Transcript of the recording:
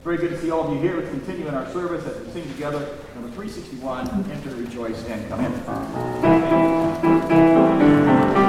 Very good to see all of you here. Let's continue in our service as we sing together. Number 361, Enter, Rejoice, and Come In.